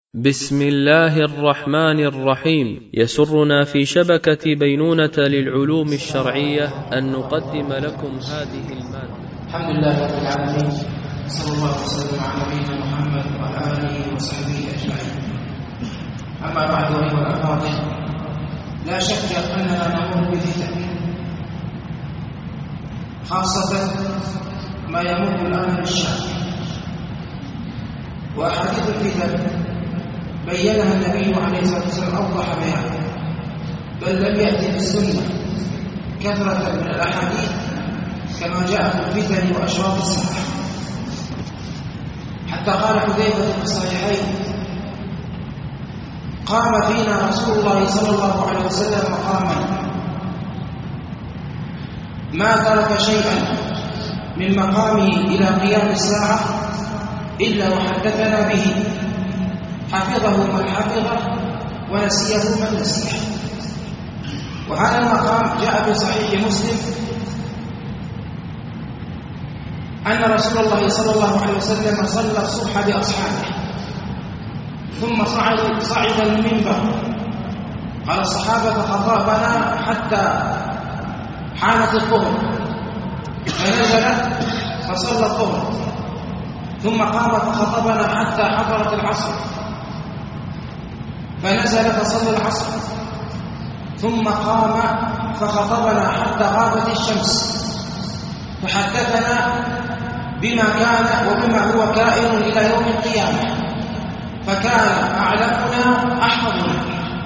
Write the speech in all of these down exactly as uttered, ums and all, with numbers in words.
بسم الله الرحمن الرحيم. يسرنا في شبكة بينونة للعلوم الشرعية أن نقدم لكم هذه المادة. الحمد لله رب العالمين، صلى الله وسلم على نبينا محمد وعلى آله وصحبه أجمعين. أما بعد أيها الأفاضل، لا شك أننا نمر بفتن، خاصة ما يمر الآن بالشام، وأحاديث الفتن بيّنها النبي عليه الصلاة والسلام أوضح بيانه، بل لم يأتي في السنة كثرة من الأحاديث كما جاء في الفتن وأشراط الساعة. حتى قال حذيفة في الصحيحين: قام فينا رسول الله صلى الله عليه وسلم مقاما ما ترك شيئا من مقامه إلى قيام الساعة إلا وحدثنا به، حفظه من حفظه ونسيه من نسيه. وهذا المقام جاء في صحيح مسلم أن رسول الله صلى الله عليه وسلم صلى الصبح بأصحابه ثم صعد صعد المنبر، قال الصحابة فخطبنا حتى حانت الظهر، فنزل فصلى الظهر، ثم قام فخطبنا حتى حضرت العصر، فنزل فصلى العصر، ثم قام فخطبنا حتى غابت الشمس، فحدثنا بما كان وبما هو كائن إلى يوم القيامة، فكان أعلمنا أحفظنا.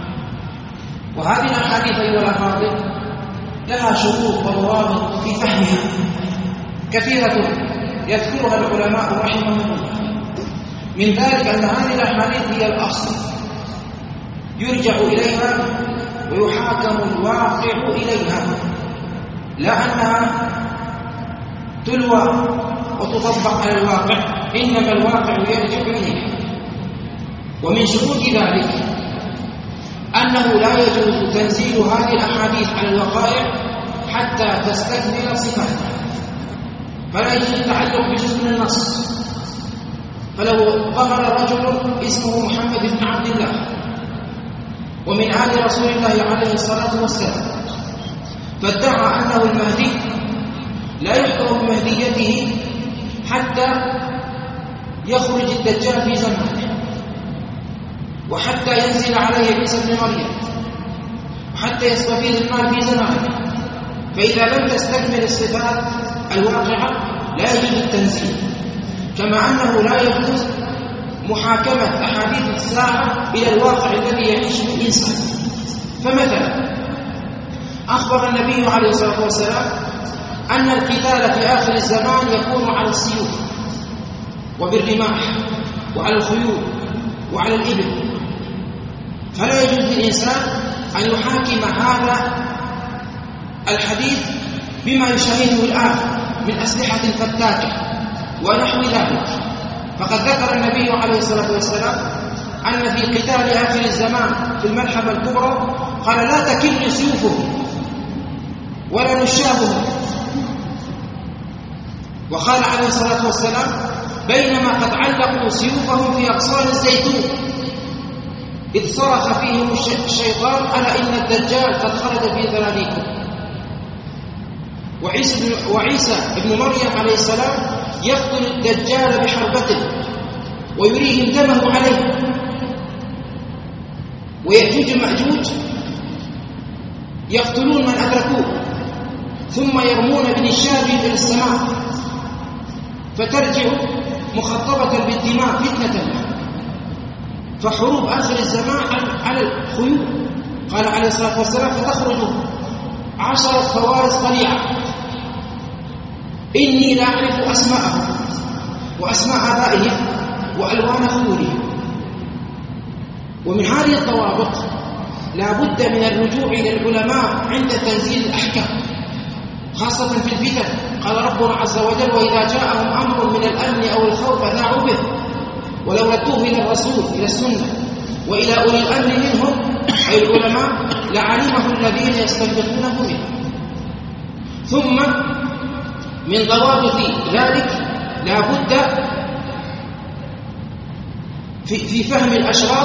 وهذه الأحاديث أيها الأفاضل لها شروط وضوابط في فهمها كثيرة يذكرها العلماء رحمهم الله. من ذلك أن هذه الأحاديث هي الأصل يرجع إليها ويحاكم الواقع إليها، لا أنها تلوى وتطبق على الواقع، إنما الواقع يرجع إليها. ومن شروط ذلك أنه لا يجوز تنزيل هذه الأحاديث على الوقائع حتى تستكمل صفاتها، فلا يجوز التعلق بجزء من النص. فلو ظهر رجل اسمه محمد بن عبد الله ومن آل رسول الله عليه الصلاة والسلام فادعى أنه المهدي، لا يحكم بمهديته حتى يخرج الدجال في زمانه، وحتى ينزل عليه عيسى بن مريم، وحتى يستفيد المال في زمانه. فإذا لم تستكمل الصفات الواقعة لا يجوز التنزيل، كما أنه لا يجوز محاكمة أحاديث الساعة إلى الواقع الذي يعيش فيه الإنسان. فمثلا أخبر النبي عليه الصلاة والسلام أن القتال في آخر الزمان يكون على السيوف وبالرماح وعلى الخيول وعلى الإبل، فلا يجوز للإنسان أن يحاكم هذا الحديث بما يشاهده الآن من أسلحة فتاكة ونحو ذلك. فقد ذكر النبي عليه الصلاة والسلام أن في قتال آخر الزمان في الملحمة الكبرى قال: لا تكل سيوفهم ولا نشابهم. وقال عليه الصلاة والسلام: بينما قد علقوا سيوفهم في أغصان الزيتون إذ صرخ فيهم الشيطان: ألا إن الدجال قد خرج في ذلاليكم. وعيسى, وعيسى ابن مريم عليه السلام يقتل الدجال بحربته ويريهم دمه عليه. ويأجوج مأجوج يقتلون من أدركوه ثم يرمون بنشاب إلى السماء فترجع مخطبة بالدماء فتنة. فحروب آخر الزمان على الخيول، قال عليه الصلاة والسلام: فتخرج عشرة فوارس طليعة إني لا أعرف أسماءهم وأسماء آبائهم وألوان خيولهم. ومن هذه الضوابط لا بد من الرجوع إلى العلماء عند تنزيل الأحكام، خاصة في الفتن. قال ربنا عز وجل: وإذا جاءهم أمر من الأمن أو الخوف أذاعوا به ولو ردوه إلى الرسول إلى السنة وإلى أولي الأمر منهم أي العلماء لعلمه الذين يستنبطونه منه. ثم من ضوابط ذلك لا بد في, في فهم الأشراط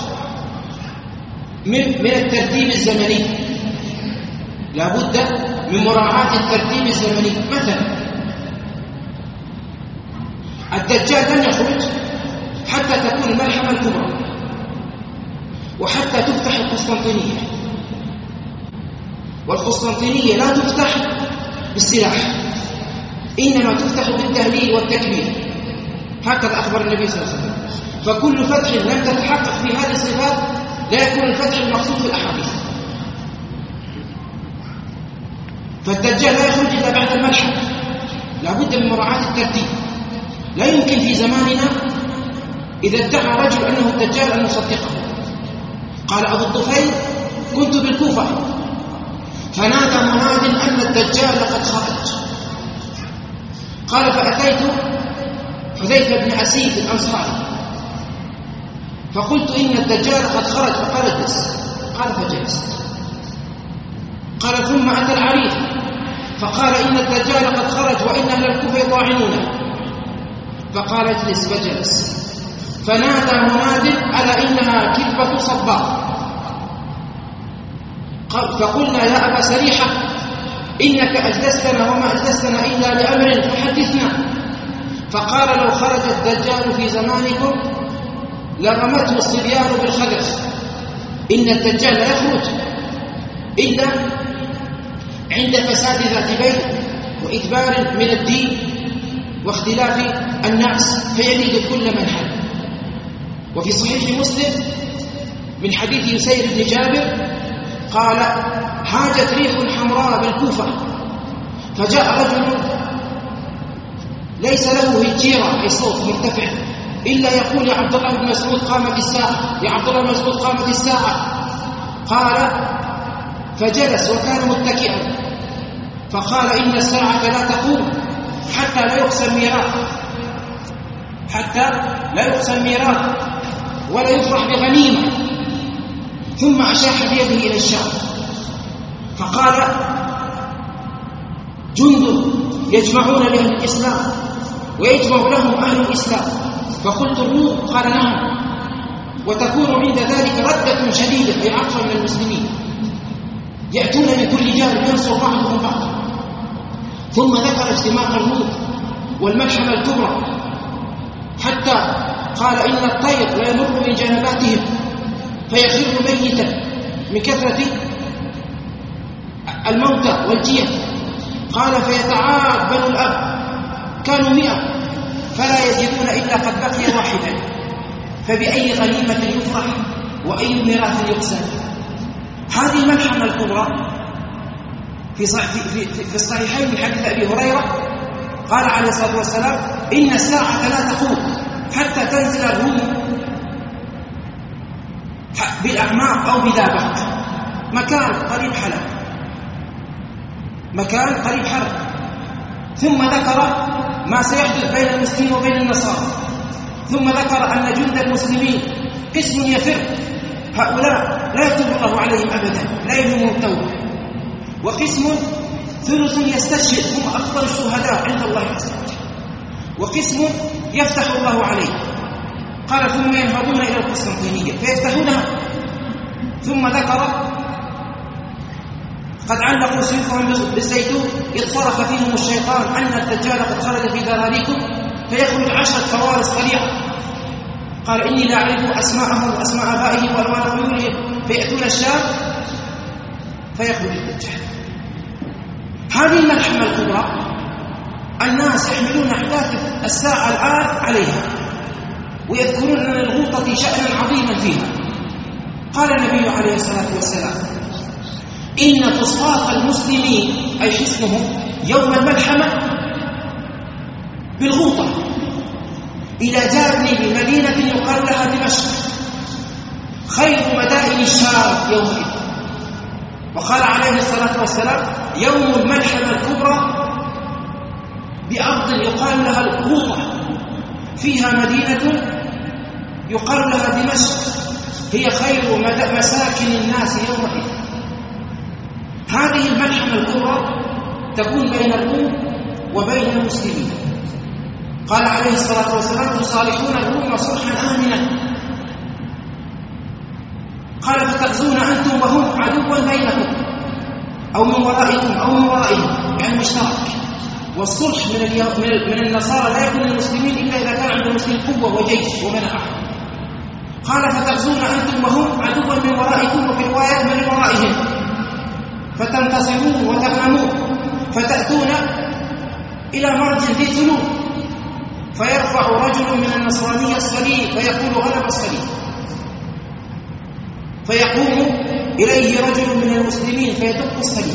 من, من الترتيب الزمني، لا بد من مراعاة الترتيب الزمني. مثلا الدجال لن يخرج حتى تكون الملحمة الكبرى وحتى تفتح القسطنطينية، والقسطنطينية لا تفتح بالسلاح، إنما تفتح بالتهليل والتكبير، هكذا أخبر النبي صلى الله عليه وسلم. فكل فتح لم تتحقق في هذه الصفات لا يكون الفتح المقصود في الأحاديث. فالدجال لا يخرج إلا بعد الملحمة، لا بد من مراعاة الترتيب. لا يمكن في زماننا إذا ادعى رجل أنه الدجال أن نصدقه. قال أبو الطفيل: كنت بالكوفة فنادى مناد أن الدجال قد خرج. قال: فأتيت حذيفة بن أسيد الأنصاري فقلت: إن الدجال قد خرج. فقال: اجلس. قال: فجلست. قال: ثم أتى العريض فقال: إن الدجال قد خرج وإن أهل الكوفة يطاعنونه. فقال: اجلس. فجلس. فنادى مناد: ألا إنها كذبة صباح. فقلنا: يا أبا سريحة إنك أجلستنا وما أجلستنا إلا لأمر فحدثنا. فقال: لو خرج الدجال في زمانكم لرمته الصبيان بالخدر. إن الدجال لا يخرج إلا عند فساد ذات بين وإدبار من الدين واختلاف الناس فيلد كل من حل. وفي صحيح مسلم من حديث يسير بن جابر قال: هاجت ريح حمراء بالكوفة فجاء رجل ليس له هجيرة أي صوت مرتفع إلا يقول: يا عبد الله بن مسعود قامت الساعة، يا عبد الله بن مسعود قامت الساعة. قال: فجلس وكان متكئا فقال: إن الساعة لا تقوم حتى لا يقسم ميراث، حتى لا يقسم ميراث ولا يفرح بغنيمة. ثم أشاح بيده إلى الشام فقال: جند يجمعون لهم الإسلام ويجمع لهم أهل الإسلام. فقلت: الروم؟ قال: نعم. وتكون عند ذلك ردة شديدة أي عطفا من المسلمين يأتون من كل جانب ينصر بعضهم بعضا. ثم ذكر اجتماع الروم والملحمة الكبرى حتى قال: إن الطير لا يمر من جنباتهم فيخر ميتا من كثرة الموتى والجيف. قال: فيتعاب بنو الأب كانوا مئة فلا يجدون إلا قد بقي واحدا، فبأي غنيمة يفرح وأي ميراث يقسم. هذه الملحمة الكبرى في في في الصحيحين من حديث أبي هريرة قال عليه الصلاة والسلام: إن الساعة لا تقوم حتى تنزل الروم بالأعماق أو بذابات مكان قريب حلب، مكان قريب حلب. ثم ذكر ما سيحدث بين المسلمين وبين النصارى، ثم ذكر أن جند المسلمين قسم يفر، هؤلاء لا يتوب الله عليهم أبدا، لا يلهمهم التوبة، وقسم ثلث يستشهد هم أفضل الشهداء عند الله عز وجل، وقسم يفتح الله عليه. قال: ثم ينهضون إلى القسطنطينية فيفتحونها. ثم ذكر: قد علقوا سيوفهم بالزيتون إذ صرخ فيهم الشيطان أن الدجال قد خرج في ذراريكم فيخرج عشرة فوارس قليعة. قال: إني لا أعرف أسماءهم وأسماء آبائهم وألوان عيونهم فيأتون الشام فيخرج الدجال. هذه الملحمة الكبرى الناس يحملون أحداث الساعة الآن عليها ويذكرون أن للغوطة شأنا عظيما فيها. قال النبي عليه الصلاة والسلام: إن فصاق المسلمين أي حصنهم يوم الملحمة بالغوطة إلى جانب مدينة يقال لها دمشق خير مدائن الشام يومئذ. وقال عليه الصلاة والسلام: يوم الملحمة الكبرى بأرض يقال لها الغوطة فيها مدينة يقال لها دمشق هي خير مساكن الناس يومئذ. هذه الملحمة الكبرى تكون بين الروم وبين المسلمين. قال عليه الصلاة والسلام تصالحون الروم صلحا آمنا. قال فتغزون أنتم وهم عدوا بينكم أو من ورائكم أو من ورائهم، يعني مشترك. والصلح من من النصارى لا يكون للمسلمين إلا إذا كان عند المسلمين قوة وجيش ومنعة. قال فتغزون أنتم وهم عدوا من ورائكم، وفي رواية من ورائهم، فتنتصرون وتغنمون، فتأتون إلى مرج ذي ذنوب، فيرفع رجل من النصرانية الصليب فيقول غلب الصليب، فيقوم إليه رجل من المسلمين فيدق الصليب،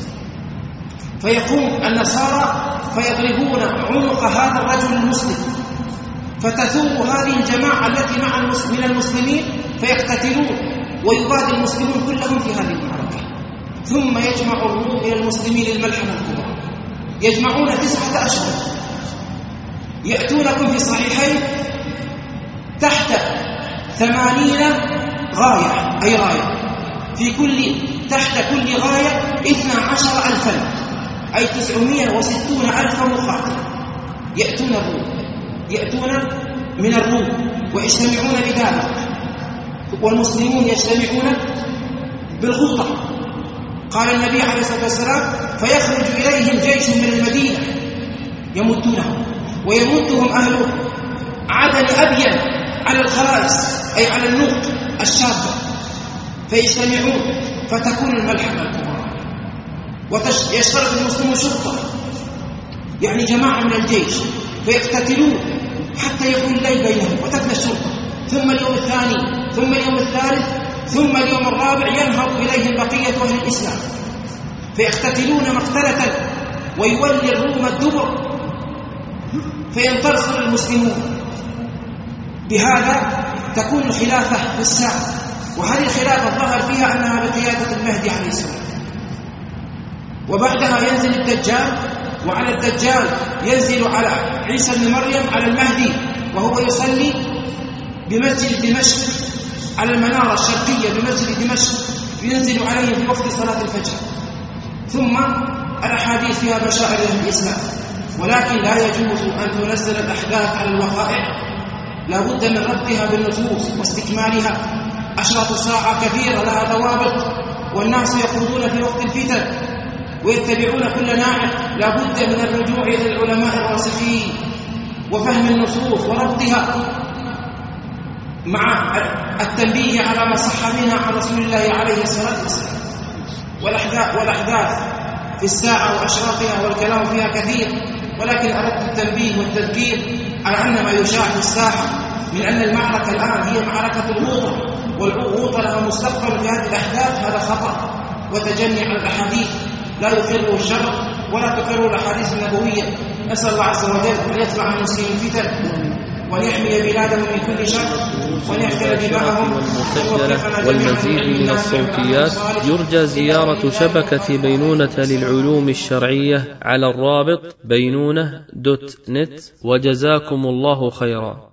فيقوم النصارى فيضربون عنق هذا الرجل المسلم، فتثور هذه الجماعة التي مع من المسلمين فيقتتلون، ويبادل المسلمون كلهم في هذه المعركة. ثم يجمع الروم إلى المسلمين الملحمة الكبرى، يجمعون تسعة أشهر، يأتونكم في صحيحين تحت ثمانين غاية، أي غاية في كل تحت كل غاية اثنا عشر ألفا، أي تسعمائة وستون ألف مقاتل يأتون الروم، يأتون من الروم ويجتمعون بذلك، والمسلمون يجتمعون بالغوطة. قال النبي عليه الصلاة والسلام فيخرج إليهم جيش من المدينة يمدونهم، ويمدهم أهل عدن أبين على الخرائص، أي على النوق الشابة، فيجتمعون فتكون الملحمة الكبرى. ويشترك المسلمون شرطة، يعني جماعة من الجيش، فيقتتلون حتى يكون الليل بينهم وتفنى الشرطة، ثم اليوم الثاني، ثم اليوم الثالث، ثم اليوم الرابع ينهض إليهم بقية أهل الإسلام، فيقتتلون مقتلة، ويولي الروم الدبر، فينتصر المسلمون. بهذا تكون الخلافة في الساعة، وهذه الخلافة ظهر فيها أنها بقيادة المهدي عليه السلام. وبعدها ينزل الدجال، وعلى الدجال ينزل على عيسى بن مريم على المهدي، وهو يصلي بمسجد دمشق على المنارة الشرقية بمسجد دمشق، ينزل عليه في وقت صلاة الفجر. ثم الأحاديث فيها بشائر الإسلام، ولكن لا يجوز أن تنزل الأحداث على الوقائع، لا بد من ربطها بالنصوص واستكمالها. أشراط الساعة كثيرة لها ضوابط، والناس يخوضون في وقت الفتن ويتبعون كل ناعق، لا بد من الرجوع إلى العلماء الراسخين وفهم النصوص وربطها مع التنبيه على ما صح منها عن رسول الله عليه الصلاة والسلام. والأحداث, والأحداث في الساعة وأشراطها والكلام فيها كثير، ولكن أردت التنبيه والتذكير على أن ما يشاع في الساحة من أن المعركة الآن هي معركة الغوطة، والغوطة لها مستقبل في هذه الأحداث، هذا خطأ وتجني على الأحاديث لا يقره الشرع ولا تقره الأحاديث النبوية. نسأل الله عز وجل أن يطلع عن المسلمين فتن، ويحمي بلادهم من كل شر، ويحفظ دماءهم. والمزيد من الصوتيات يرجى زيارة شبكة بينونة للعلوم الشرعية على الرابط بينونة دوت نت، وجزاكم الله خيرا.